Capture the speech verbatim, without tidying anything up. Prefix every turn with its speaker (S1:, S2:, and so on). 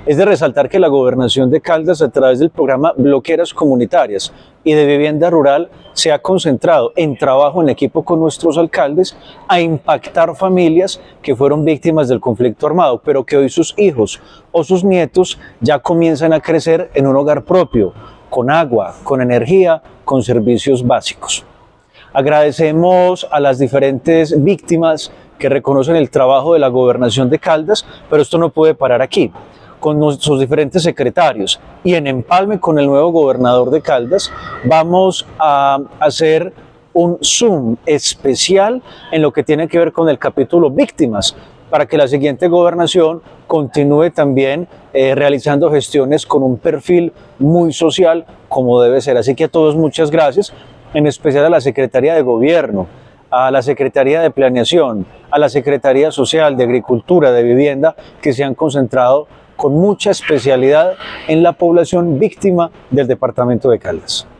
S1: Es de resaltar que la Gobernación de Caldas, a través del programa Bloqueras Comunitarias y de Vivienda Rural, se ha concentrado en trabajo en equipo con nuestros alcaldes a impactar familias que fueron víctimas del conflicto armado, pero que hoy sus hijos o sus nietos ya comienzan a crecer en un hogar propio, con agua, con energía, con servicios básicos. Agradecemos a las diferentes víctimas que reconocen el trabajo de la Gobernación de Caldas, pero esto no puede parar aquí. Con nuestros diferentes secretarios y en empalme con el nuevo gobernador de Caldas, vamos a hacer un Zoom especial en lo que tiene que ver con el capítulo víctimas, para que la siguiente gobernación continúe también eh, realizando gestiones con un perfil muy social como debe ser. Así que a todos muchas gracias, en especial a la Secretaría de Gobierno, a la Secretaría de Planeación, a la Secretaría Social, de Agricultura, de Vivienda, que se han concentrado con mucha especialidad en la población víctima del departamento de Caldas.